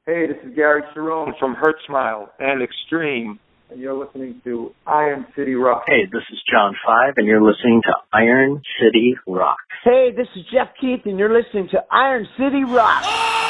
Hey, this is Gary Cerrone from Hurt Smile and Extreme, and you're listening to Iron City Rock. Hey, this is John Five, and you're listening to Iron City Rock. Hey, this is Jeff Keith, and you're listening to Iron City Rock.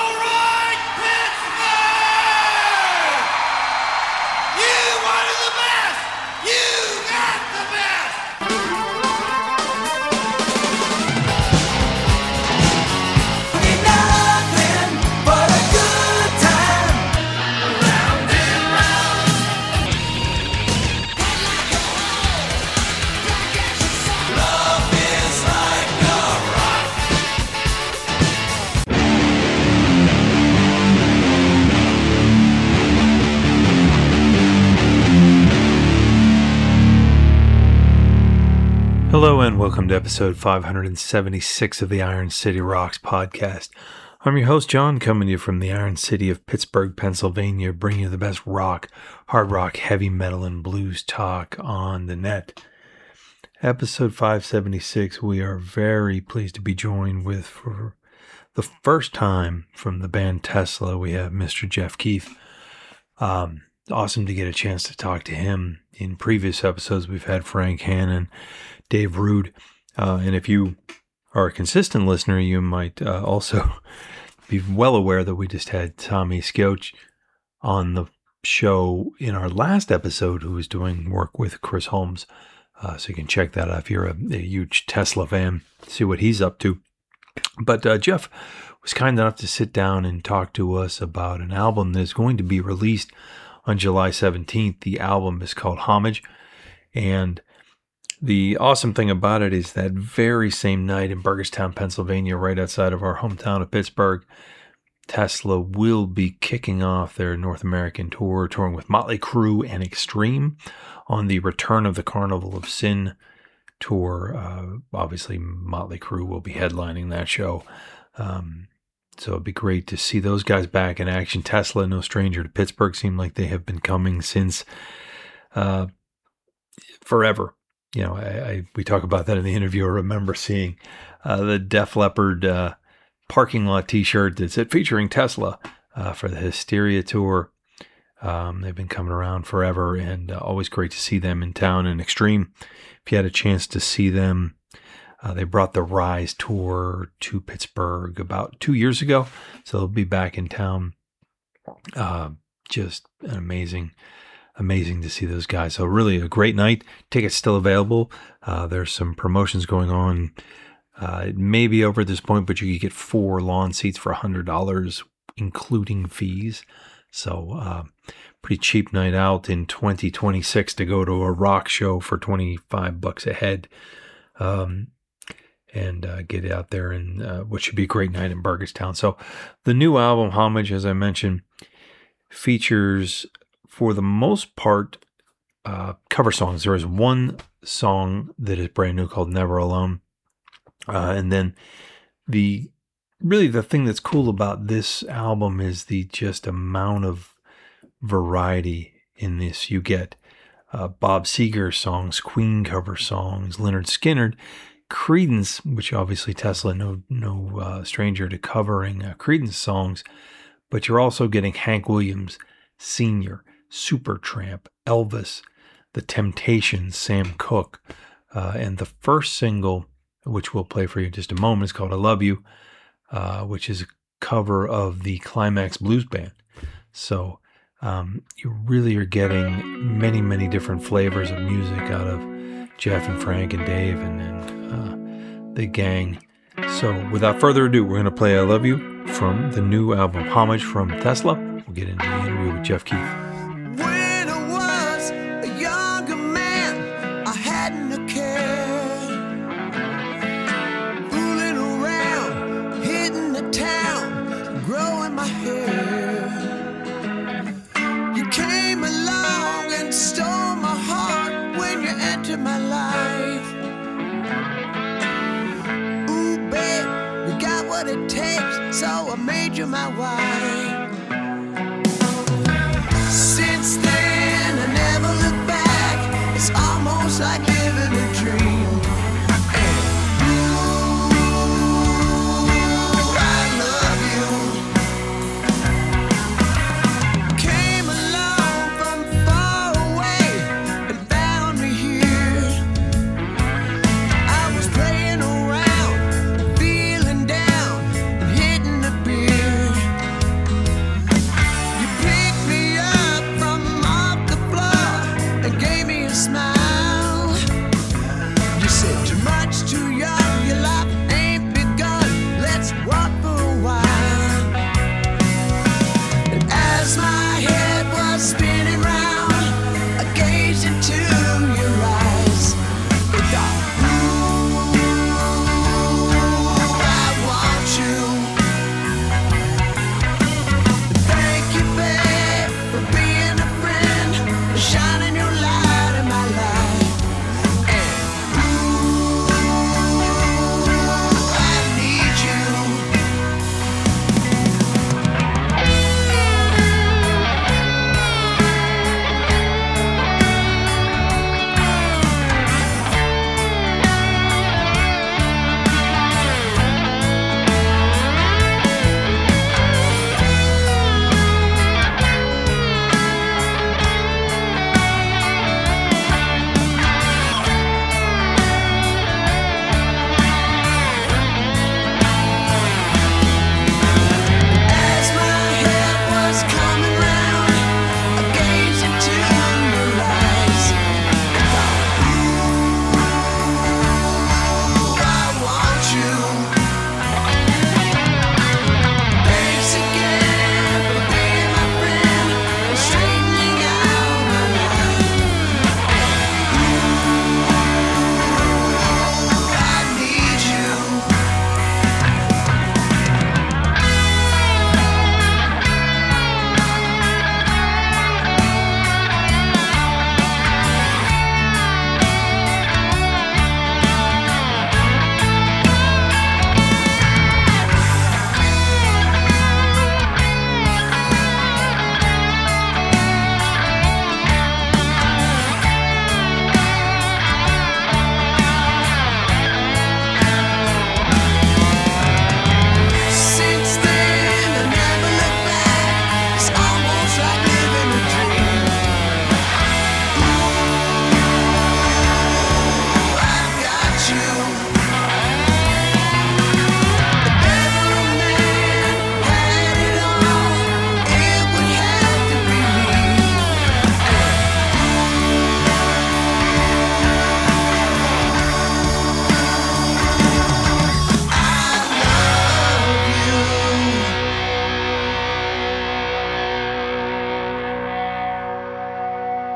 Hello and welcome to episode 576 of the Iron City Rocks podcast. I'm your host, John, coming to you from the Iron City of Pittsburgh, Pennsylvania, bringing you the best rock, hard rock, heavy metal, and blues talk on the net. Episode 576, we are very pleased to be joined with, for the first time from the band Tesla, we have Mr. Jeff Keith. Awesome to get a chance to talk to him. In previous episodes, we've had Frank Hannon, Dave Rude, and if you are a consistent listener, you might also be well aware that we just had Tommy Skioch on the show in our last episode, who was doing work with Chris Holmes. So you can check that out if you're a huge Tesla fan, see what he's up to. But Jeff was kind enough to sit down and talk to us about an album that's going to be released on July 17th. The album is called Homage, and the awesome thing about it is that very same night in Burgettstown, Pennsylvania, right outside of our hometown of Pittsburgh, Tesla will be kicking off their North American tour, touring with Motley Crue and Extreme on the Return of the Carnival of Sin tour. Obviously, Motley Crue will be headlining that show. So it'd be great to see those guys back in action. Tesla, no stranger to Pittsburgh, seem like they have been coming since forever. You know, we talk about that in the interview. I remember seeing the Def Leppard parking lot T-shirt that said featuring Tesla for the Hysteria tour. They've been coming around forever, and always great to see them in town. And Extreme, if you had a chance to see them, they brought the Rise tour to Pittsburgh about 2 years ago, so they'll be back in town. Just an amazing to see those guys. So really a great night. Tickets still available. There's some promotions going on. It may be over at this point, but you could get 4 lawn seats for $100, including fees. So pretty cheap night out in 2026 to go to a rock show for $25 a head. And get out there and what should be a great night in Burgettstown. So the new album, Homage, as I mentioned, features, for the most part, cover songs. There is one song that is brand new called Never Alone. And then the thing that's cool about this album is the just amount of variety in this. You get Bob Seger songs, Queen cover songs, Lynyrd Skynyrd, Creedence, which obviously Tesla, no stranger to covering Creedence songs, but you're also getting Hank Williams Sr., Supertramp, Elvis, The Temptations, Sam Cooke, and the first single, which we'll play for you in just a moment, is called I Love You, which is a cover of the Climax Blues Band. So you really are getting many, many different flavors of music out of Jeff and Frank and Dave and the gang. So without further ado, we're going to play I Love You from the new album Homage from Tesla. We'll get into the interview with Jeff Keith. When I was a younger man, I hadn't a care. Fooling around, hitting the town, growing my hair. You came along and stole my heart when you entered my life. Ooh, babe, you got what it takes, so I made you my wife. Since then, I never look back. It's almost like living a dream. And ooh, I love you.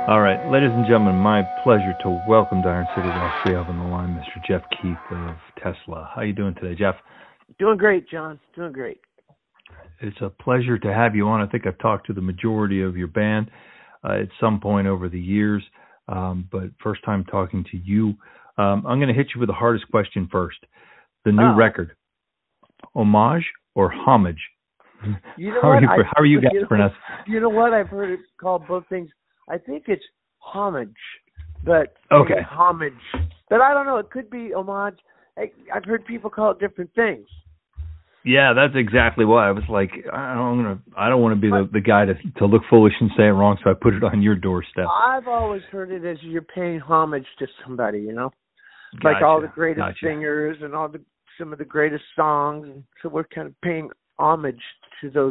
All right, ladies and gentlemen, my pleasure to welcome to Iron City Rocks. We have on the line Mr. Jeff Keith of Tesla. How you doing today, Jeff? Doing great, John. Doing great. It's a pleasure to have you on. I think I've talked to the majority of your band at some point over the years, but first time talking to you. I'm going to hit you with the hardest question first. The new record, homage or homage? You know how are you guys pronouncing? You know what? I've heard it called both things. I think it's homage, but okay, homage. But I don't know. It could be homage. I've heard people call it different things. Yeah, that's exactly why I was like, I don't want to be the guy to look foolish and say it wrong, so I put it on your doorstep. I've always heard it as you're paying homage to somebody, you know, gotcha, like all the greatest singers and some of the greatest songs, and so we're kind of paying homage to those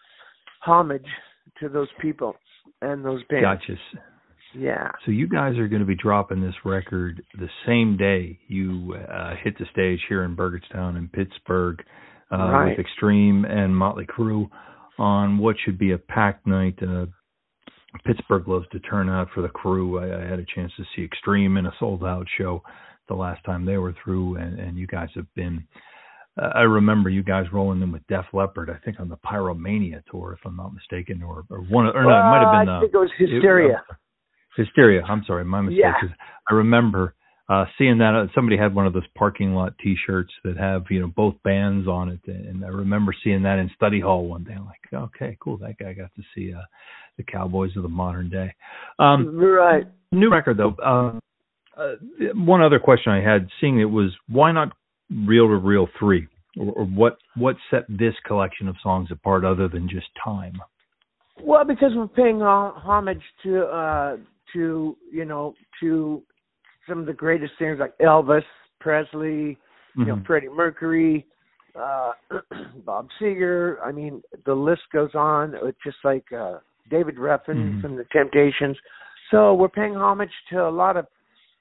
people and those bands. Gotcha. Yeah. So you guys are going to be dropping this record the same day you hit the stage here in Burgettstown in Pittsburgh. Right. With Extreme and Motley Crue on what should be a packed night. Pittsburgh loves to turn out for the Crue. I had a chance to see Extreme in a sold-out show the last time they were through, and you guys have been I remember you guys rolling in with Def Leppard, I think on the Pyromania tour, if I'm not mistaken, or one, or no, it might have been. I think it was Hysteria. Hysteria. I'm sorry, my mistake. Yeah. I remember seeing that somebody had one of those parking lot T-shirts that have both bands on it, and I remember seeing that in study hall one day. I'm like, okay, cool. That guy got to see the Cowboys of the modern day. Right. New record though. One other question I had, seeing it was, why not Reel to Reel 3, or what set this collection of songs apart other than just time? Well, because we're paying homage to some of the greatest singers like Elvis Presley, Freddie Mercury, Bob Seger. I mean, the list goes on. It's just like David Ruffin from the Temptations. So we're paying homage to a lot of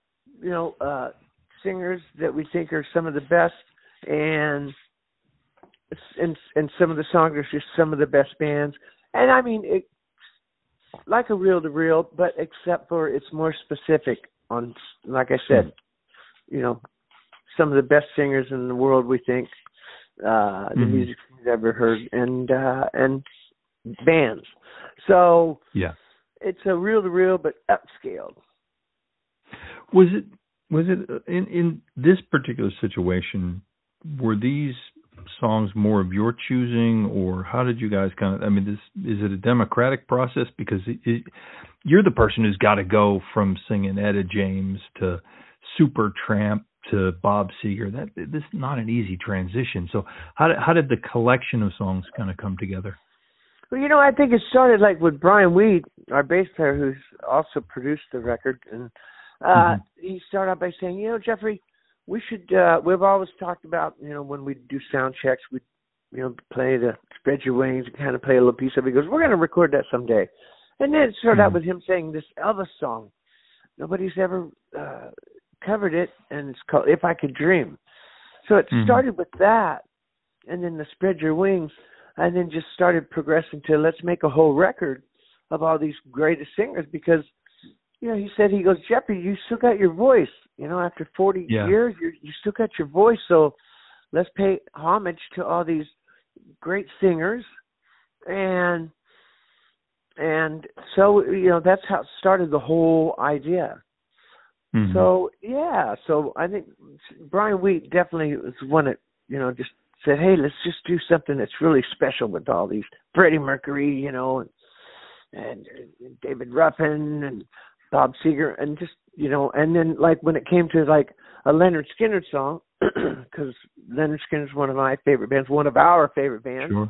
singers that we think are some of the best, and some of the songs are just some of the best bands. And I mean, it's like a reel to reel, but except for it's more specific on, like I said, some of the best singers in the world, we think, the music we've ever heard, and bands. So yeah, it's a reel to reel, but upscaled. Was it in this particular situation, were these songs more of your choosing, or how did you guys is it a democratic process? Because you're the person who's got to go from singing Etta James to Supertramp to Bob Seger. This is not an easy transition. So how did the collection of songs kind of come together? Well, I think it started like with Brian Weed, our bass player, who's also produced the record, and he started out by saying, Jeffrey, we should, we've always talked about, when we do sound checks, we, play the Spread Your Wings and kind of play a little piece of it. He goes, we're going to record that someday. And then it started out with him saying this Elvis song. Nobody's ever covered it, and it's called If I Could Dream. So it started with that, and then the Spread Your Wings, and then just started progressing to let's make a whole record of all these greatest singers, because he said, he goes, Jeffrey, you still got your voice. After 40 years, you still got your voice. So let's pay homage to all these great singers. And so, that's how it started, the whole idea. So, so I think Brian Wheat definitely was one that, just said, hey, let's just do something that's really special with all these Freddie Mercury, and David Ruffin and Bob Seger, and just, and then like when it came to like a Leonard Skinner song, because Leonard Skinner's one of my favorite bands, one of our favorite bands. Sure.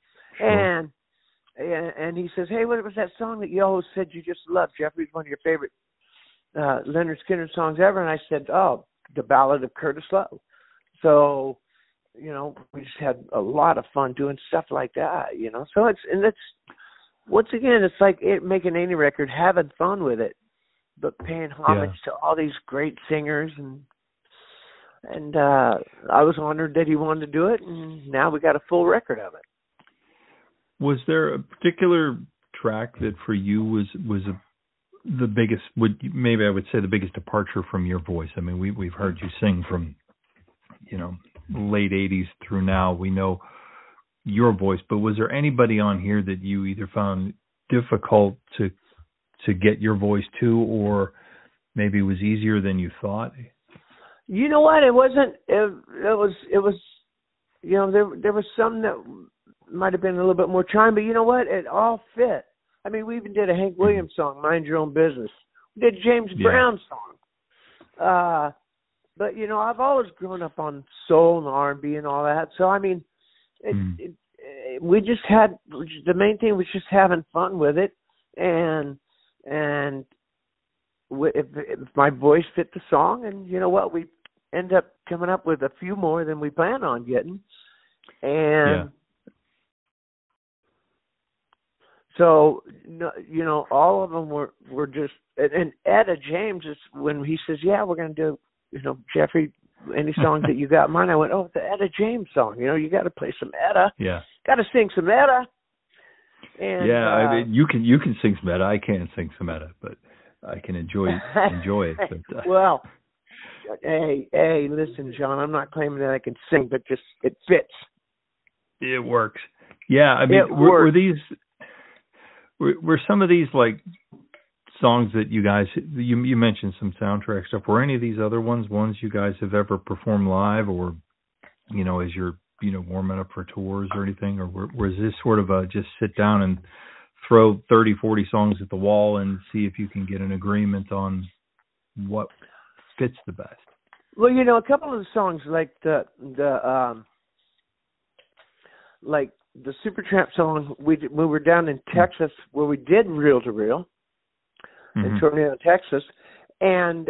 And he says, hey, what was that song that you always said you just loved, Jeffrey? It's one of your favorite Leonard Skinner songs ever. And I said, oh, The Ballad of Curtis Lowe. So, we just had a lot of fun doing stuff like that, So that's once again, it's like making any record, having fun with it, but paying homage to all these great singers, and I was honored that he wanted to do it, and now we got a full record of it. Was there a particular track that for you was the biggest, maybe I would say the biggest departure from your voice? I mean, we've heard you sing from, late 80s through now. We know your voice, but was there anybody on here that you either found difficult to get your voice to, or maybe it was easier than you thought? You know what? It wasn't. It was. There was some that might have been a little bit more trying, but you know what? It all fit. I mean, we even did a Hank Williams song, "Mind Your Own Business." We did a James Brown song. But I've always grown up on soul and R&B and all that. So I mean, we just had, the main thing was just having fun with it, and if my voice fit the song, and you know what, we end up coming up with a few more than we plan on getting, and so all of them were just, and Etta James is, when he says, yeah, we're going to do, Jeffrey, any songs that you got in mind? I went, oh, the Etta James song. You got to play some Etta. Yeah. Got to sing some Etta. And, I mean, you can sing some Etta. I can't sing some Etta, but I can enjoy it. But, well, hey, listen, John, I'm not claiming that I can sing, but just it fits. It works. Yeah, I mean, were some of these like songs that you guys, you mentioned some soundtrack stuff, were any of these other ones you guys have ever performed live, or as you're warming up for tours or anything, or was this sort of a just sit down and throw 30-40 songs at the wall and see if you can get an agreement on what fits the best? Well, a couple of the songs, like the Supertramp song, we were down in Texas where we did Reel to Reel in Tornado, Texas, and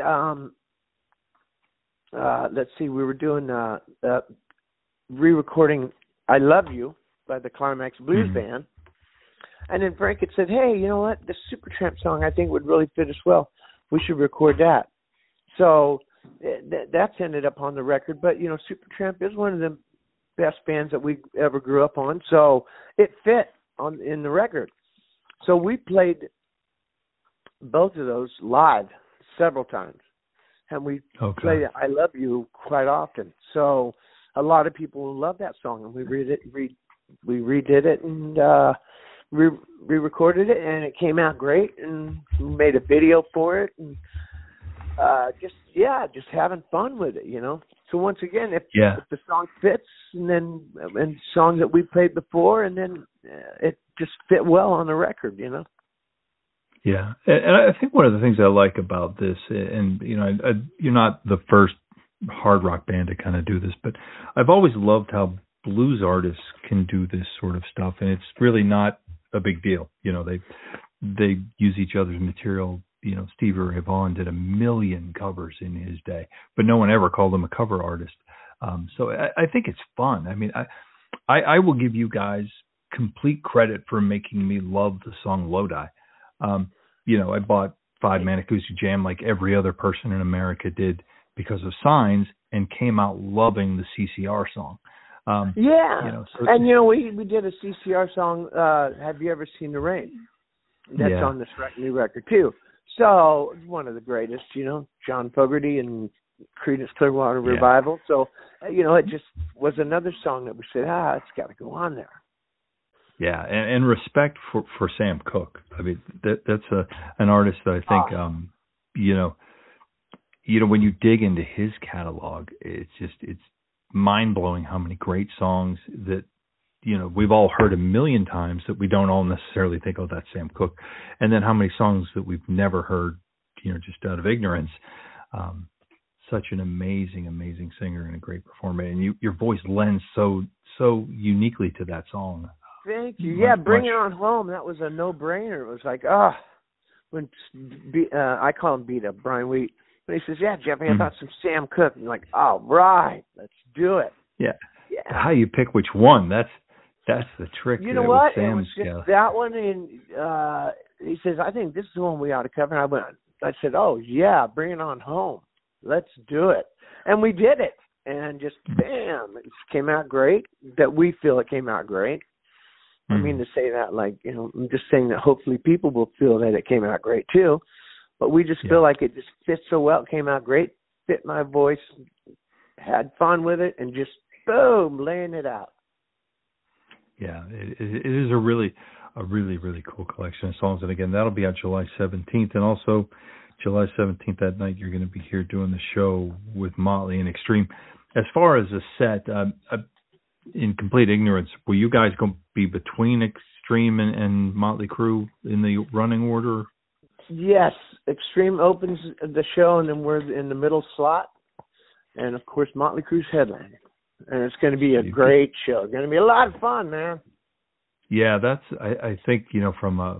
let's see, we were doing re-recording "I Love You" by the Climax Blues Band, and then Frank had said, "Hey, you know what? The Supertramp song I think would really fit us well. We should record that." So that's ended up on the record. But Supertramp is one of the best bands that we ever grew up on, so it fit in the record. So we played both of those live several times, and we played "I Love You" quite often. So a lot of people love that song, and we redid it and re-recorded it, and it came out great, and we made a video for it, and just having fun with it, So once again, if the song fits, and songs that we played before, and then it just fit well on the record, Yeah, and I think one of the things I like about this, and you're not the first hard rock band to kind of do this, but I've always loved how blues artists can do this sort of stuff, and it's really not a big deal. They use each other's material. Stevie Ray Vaughan did 1 million covers in his day, but no one ever called him a cover artist. So I think it's fun. I mean, I will give you guys complete credit for making me love the song Lodi. I bought Five Man Acoustic Jam like every other person in America did because of Signs, and came out loving the CCR song. And we did a CCR song, Have You Ever Seen the Rain? That's on this new record too. So one of the greatest, John Fogerty and Creedence Clearwater Revival. So, it just was another song that we said, it's got to go on there. Yeah, and respect for Sam Cooke. I mean, that's an artist that I think, when you dig into his catalog, it's mind-blowing how many great songs that, we've all heard 1 million times that we don't all necessarily think, oh, that's Sam Cooke. And then how many songs that we've never heard, just out of ignorance. Such an amazing, amazing singer and a great performer. And your voice lends so uniquely to that song. Thank you. Yeah, Bring It On Home. That was a no-brainer. It was like, when I call him Beat Up, Brian Wheat. But he says, yeah, Jeffrey, I thought some Sam Cooke. And I'm like, all right, let's do it. Yeah. How you pick which one? That's the trick. You know what? It was just that one, and he says, I think this is the one we ought to cover. And I said, oh, yeah, Bring It On Home. Let's do it. And we did it. And just, bam, it came out great. That we feel it came out great. I mean to say that, like, I'm just saying that hopefully people will feel that it came out great too. but we just feel like it just fits so well. It came out great, fit my voice, had fun with it, and just boom, laying it out. Yeah, it is a really cool collection of songs. And again, that'll be out July 17th. And also July 17th, that night, you're going to be here doing the show with Motley and Extreme. As far as a set, in complete ignorance, will you guys going to be between Extreme and Motley Crue in the running order? Yes, Extreme opens the show, and then we're in the middle slot. And, of course, Motley Crue's headlining. And it's going to be a great show. It's going to be a lot of fun, man. Yeah, that's, I think, from a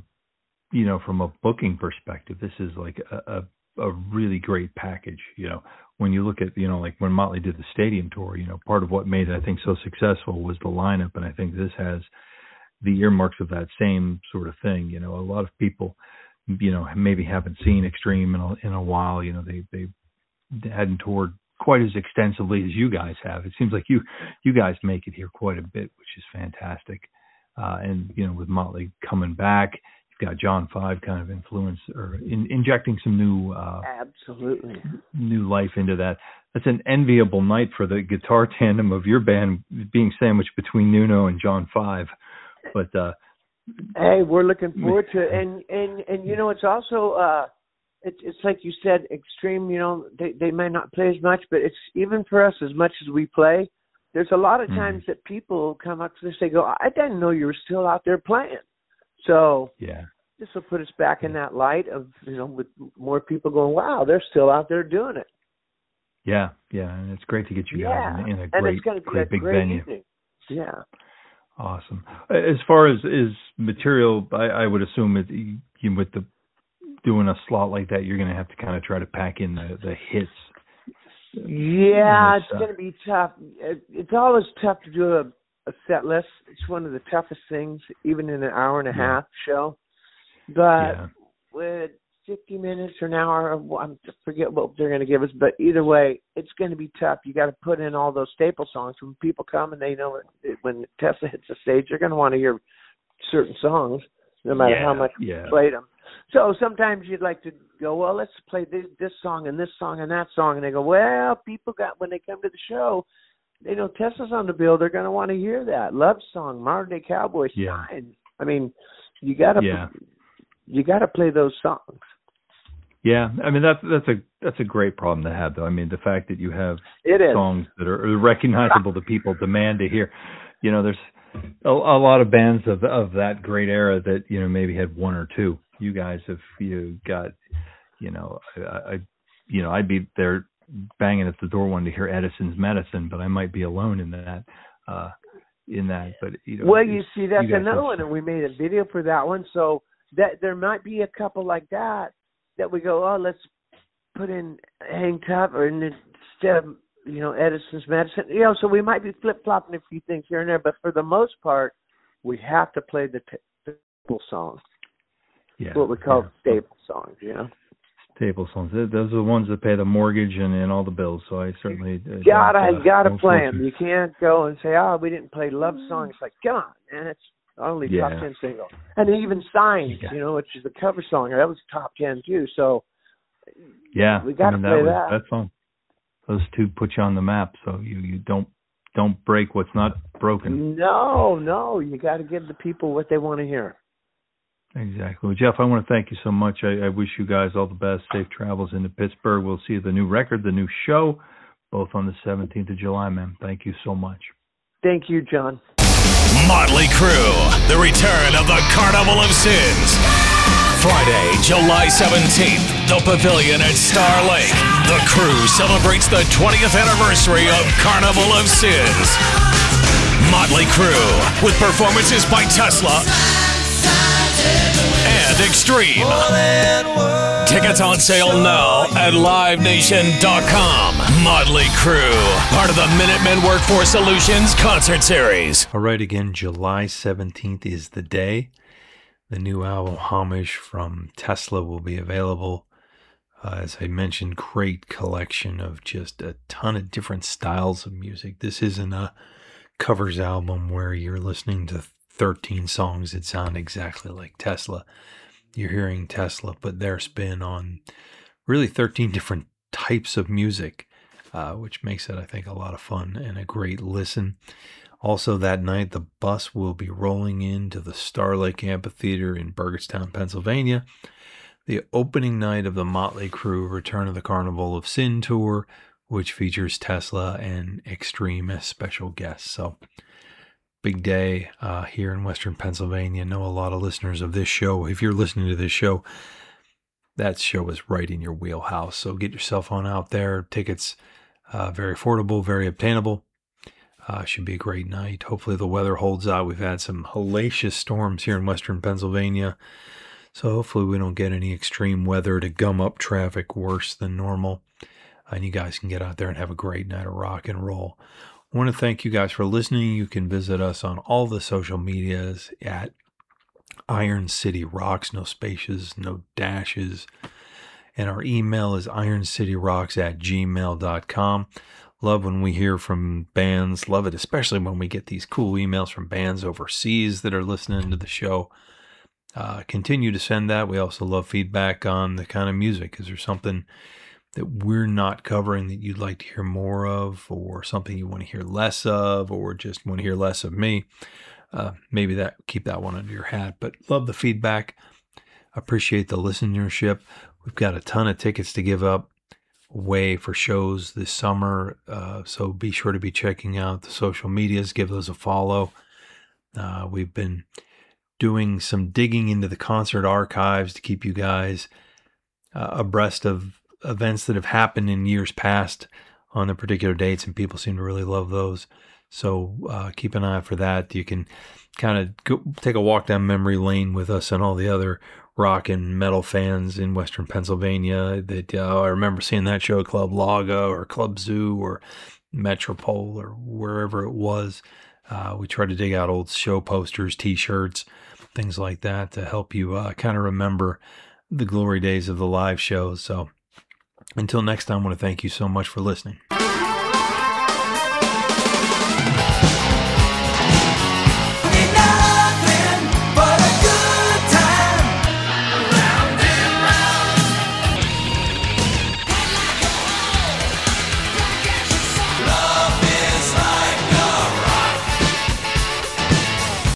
booking perspective, this is like a really great package. When you look at, like when Motley did the stadium tour, part of what made it, I think, so successful was the lineup. And I think this has the earmarks of that same sort of thing. A lot of people, maybe haven't seen Extreme in a while. They hadn't toured quite as extensively as you guys have. It seems like you guys make it here quite a bit, which is fantastic. And with Motley coming back, you've got John 5 kind of influence or injecting some new absolutely new life into that. That's an enviable night for the guitar tandem of your band, being sandwiched between Nuno and John 5. But hey, we're looking forward to it. And it's also it's like you said, Extreme, they may not play as much, but it's even for us, as much as we play, there's a lot of times that people come up to us, they go, I didn't know you were still out there playing. So this will put us back in that light of, with more people going, wow, they're still out there doing it. Yeah, and it's great to get you guys in a great big venue. Evening. Yeah. Awesome. As far as material, I would assume with the doing a slot like that, you're going to have to kind of try to pack in the hits. Yeah, it's going to be tough. It's always tough to do a set list. It's one of the toughest things, even in an hour and a half show. But with 50 minutes or an hour, I forget what they're going to give us, but either way, it's going to be tough. You got to put in all those staple songs. When people come and they know when Tesla hits the stage, they're going to want to hear certain songs, no matter how much we played them. So sometimes you'd like to go, well, let's play this song and that song. And they go, well, when they come to the show, they know Tesla's on the bill. They're going to want to hear that. Love Song, Modern Day Cowboy, Sign. I mean, you got to play those songs. Yeah, I mean that's a great problem to have, though. I mean, the fact that you have songs that are recognizable to people, demand to hear. There's a lot of bands of that great era that maybe had one or two. You guys have got I'd be there banging at the door wanting to hear Edison's Medicine, but I might be alone in that. But well, you see, that's another one, and we made a video for that one. So that there might be a couple like that we go, oh, let's put in Hang Tough, or instead of Edison's Medicine. So we might be flip flopping a few things here and there, but for the most part, we have to play the staple songs. Yeah, what we call staple songs. Staple songs. Those are the ones that pay the mortgage and all the bills. So I certainly gotta play them. You can't go and say, oh, we didn't play Love Song. It's like, come on, man, it's only top 10 single. And even Signs, which is the cover song, that was top 10 too. So we got to play that. That song. Those two put you on the map, so you don't break what's not broken. No, you got to give the people what they want to hear. Exactly. Well, Jeff, I want to thank you so much. I wish you guys all the best. Safe travels into Pittsburgh. We'll see the new record, the new show, both on the 17th of July, man. Thank you so much. Thank you, John. Motley Crue, the return of the Carnival of Sins. Friday, July 17th, the Pavilion at Star Lake. The Crue celebrates the 20th anniversary of Carnival of Sins. Motley Crue, with performances by Tesla and Extreme. Tickets on sale now at LiveNation.com. Motley Crue, part of the Minutemen Workforce Solutions concert series. All right, again, July 17th is the day. The new album, Homage from Tesla, will be available. As I mentioned, great collection of just a ton of different styles of music. This isn't a covers album where you're listening to 13 songs that sound exactly like Tesla. you're hearing Tesla put their spin on really 13 different types of music, which makes it, I think, a lot of fun and a great listen. Also that night, the bus will be rolling into the Star Lake Amphitheater in Burgettstown, Pennsylvania. The opening night of the Motley Crue Return of the Carnival of Sin tour, which features Tesla and Extreme as special guests. So big day here in Western Pennsylvania. I know a lot of listeners of this show. If you're listening to this show, that show is right in your wheelhouse. So get yourself on out there. Tickets very affordable, very obtainable. Should be a great night. Hopefully the weather holds out. We've had some hellacious storms here in Western Pennsylvania. So hopefully we don't get any extreme weather to gum up traffic worse than normal. And you guys can get out there and have a great night of rock and roll. I want to thank you guys for listening. You can visit us on all the social medias at Iron City Rocks, no spaces, no dashes. And our email is ironcityrocks@gmail.com. Love when we hear from bands. Love it, especially when we get these cool emails from bands overseas that are listening to the show. Continue to send that. We also love feedback on the kind of music. Is there something that we're not covering that you'd like to hear more of, or something you want to hear less of, or just want to hear less of me? Maybe keep that one under your hat. But love the feedback. Appreciate the listenership. We've got a ton of tickets to give away for shows this summer, so be sure to be checking out the social medias. Give those a follow. We've been doing some digging into the concert archives to keep you guys abreast of events that have happened in years past on the particular dates, and people seem to really love those. So keep an eye out for that. You can kind of take a walk down memory lane with us and all the other rock and metal fans in Western Pennsylvania. That I remember seeing that show at Club Laga or Club Zoo or Metropole or wherever it was. We try to dig out old show posters, T-shirts, things like that to help you kind of remember the glory days of the live shows. So until next time, I want to thank you so much for listening.